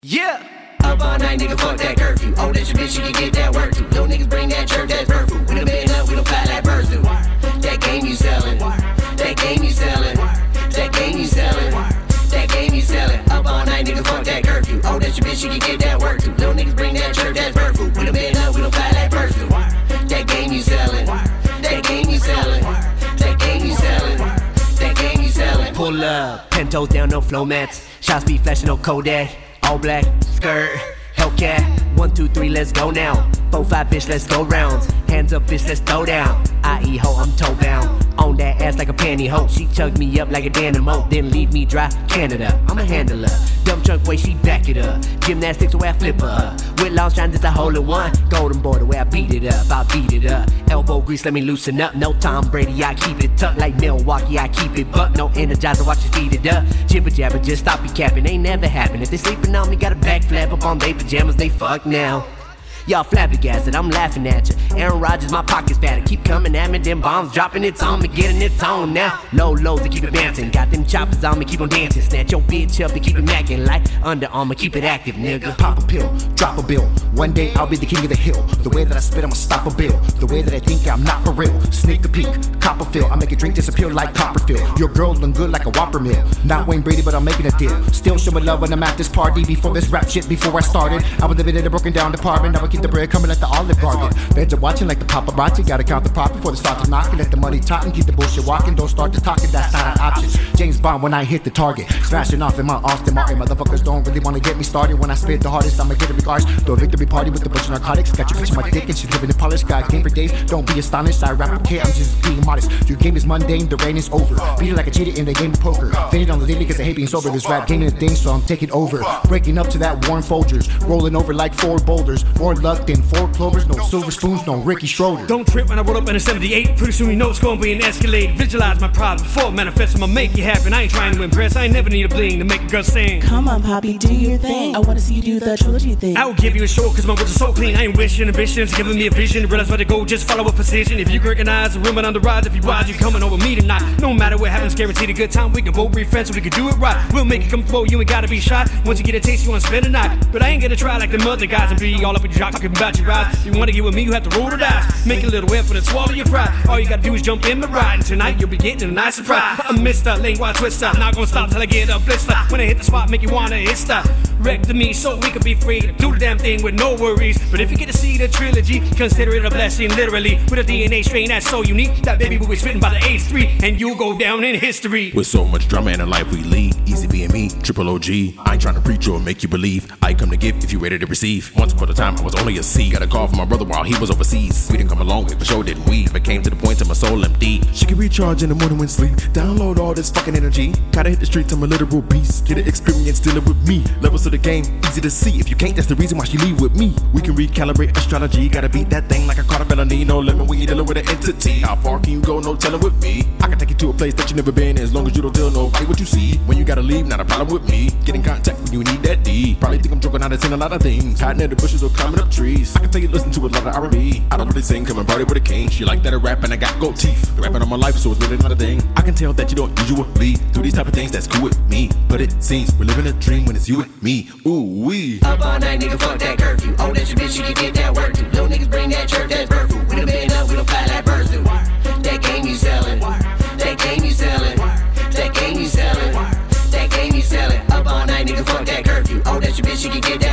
Yeah. Up all night, nigga, fuck that curfew. Oh, that's your bitch, you can get that work too. Little niggas bring that jerk, that's perfect. We done been up, we done fly like birds do. That game you sellin', that game you sellin', that game you sellin', that game you sellin'. Up all night, nigga, fuck that curfew. Oh, that's your bitch, you can get that work too. Little niggas bring that jerk, that's perfect. We done been up, we done fly like birds do. That game you sellin', that game you sellin', that game you sellin', that game you sellin'. Pull up, 10 toes down, no flow mats. Shots be flashing, no Kodak. All black, skirt, Hellcat. 1, 2, 3, let's go now. 4, 5, bitch, let's go rounds. Hands up, bitch, let's throw down. I.E. ho, I'm toe bound. On that ass like a pantyhose. She chugged me up like a dynamo, then leave me dry. Canada, I'm a handler. Dump truck way, she back it up. Gymnastics the way I flip her. With long shines, it's a hole in one. Golden boy, the way I beat it up, I beat it up. Elbow grease, let me loosen up. No Tom Brady, I keep it tucked. Like Milwaukee, I keep it buck. No Energizer, watch us beat it up. Jibber jabber, just stop you capping. Ain't never happened. If they sleeping on me, got a back flap up on they pajamas, they fuck now. Y'all flabbergasted, I'm laughing at ya. Aaron Rodgers, my pockets fatter. Keep coming at me, them bombs dropping, it's on me, getting its on now. Low lows to keep it bouncing. Got them choppers on me, keep on dancing. Snatch your bitch up and keep it macking like Under Armour, keep it active, nigga. Pop a pill, drop a bill. One day I'll be the king of the hill. The way that I spit, I'ma stop a bill. The way that I think I'm not for real. Sneak a peek, cop a fill. I make a drink disappear like Copperfield. Your girl looking good like a Whopper meal. Not Wayne Brady, but I'm making a deal. Still showing love when I'm at this party. Before this rap shit, before I started, I was living in a broken down apartment. Now I keep the bread coming like the Olive Garden. Feds are watching like the paparazzi. Gotta count the profit before they start to knocking. Let the money talking, keep the bullshit walking. Don't start to talking, that's not an option. James Bond when I hit the target. Smashing off in my Austin Martin. Motherfuckers don't really wanna get me started. When I spit the hardest, I'ma get it regards. Throw a victory party with a bunch of narcotics. Got your bitch on my dick and she's living in polish. Got game for days, don't be astonished. I rap okay, I'm just being modest. Your game is mundane, the rain is over. Beat it like a cheater in the game of poker. Faded on the daily cause I hate being sober. This rap game is a thing, so I'm taking over. Breaking up to that Warren Folgers. Rolling over like 4 boulders. More luck than 4 clovers. No silver spoons, no Ricky Schroeder. Don't trip when I roll up in a 78. Pretty soon you know it's gonna be an Escalade. Visualize my problem before it manifests. I'ma make it happen. I ain't trying to impress. I ain't never need a bling to make a girl sing. Come on, Poppy, do your thing. I wanna see you do the trilogy thing. I will give you a show cause my words are so clean. I ain't wishing ambitions, giving me a vision. Realize where to go, just follow a position. If you recognize the room and on the rise, if you rise, you coming over me tonight. No matter what happens, guaranteed a good time. We can both be friends so we can do it right. We'll make it come forward, you ain't gotta be shy. Once you get a taste, you wanna spend a night. But I ain't gonna try like the other guys and be all up in your jock talking about your ride. If you wanna get with me, you have to roll the dice. Make a little effort and swallow your pride. All you gotta do is jump in the ride. And tonight you'll be getting a nice surprise. I'm Mr. Lingua Twister. Not gonna stop till I get a blister. When I hit the spot, make you wanna hit stop. Wreck to me so we can be free to do the damn thing with no worries. But if you get to see the trilogy, consider it a blessing literally. With a DNA strain that's so unique, that baby will be spitting by the age 3, and you'll go down in history. With so much drama in the life we lead, easy being me, triple OG. I ain't trying to preach or make you believe. I come to give if you ready to receive. Once upon a time I was only a C. Got a call from my brother while he was overseas. We didn't come a long way, for sure didn't we? If it came to the point of my soul empty. She can recharge in the morning when sleep. Download all this fucking energy. Gotta hit the streets, I'm a literal beast. Get an experience dealing with me. Levels of the game, easy to see. If you can't, that's the reason why she leave with me. We can recalibrate astrology. Gotta beat that thing like a caught a felony. No limit when you dealing with an entity. How far can you go? No telling with me. I can take you to a place that you never been. As long as you don't tell nobody what you see. When you gotta leave, not a problem with me. Get in contact when you need that D. Probably think I'm joking out of 10 a lot of things. Hiding in the bushes or climbing up trees. I can tell you listen to a lot of R&B. I don't really sing, come and party with a king. She like that I rap and I got gold teeth. Rapping on my life, so it's really not a thing. I can tell that you don't usually do these type of things. That's cool with me. But it seems we're living a dream when it's you and me. Ooh wee. Up all night, nigga, fuck that curfew. Oh, that's your bitch, you can get that work too. Little niggas bring that jerk, that's perfect. We done been up, we done fly like birds do. That game you sellin', that game you sellin', that game you sellin', that game you sellin'. Up all night, nigga, fuck that curfew. Oh, that's your bitch, you can get that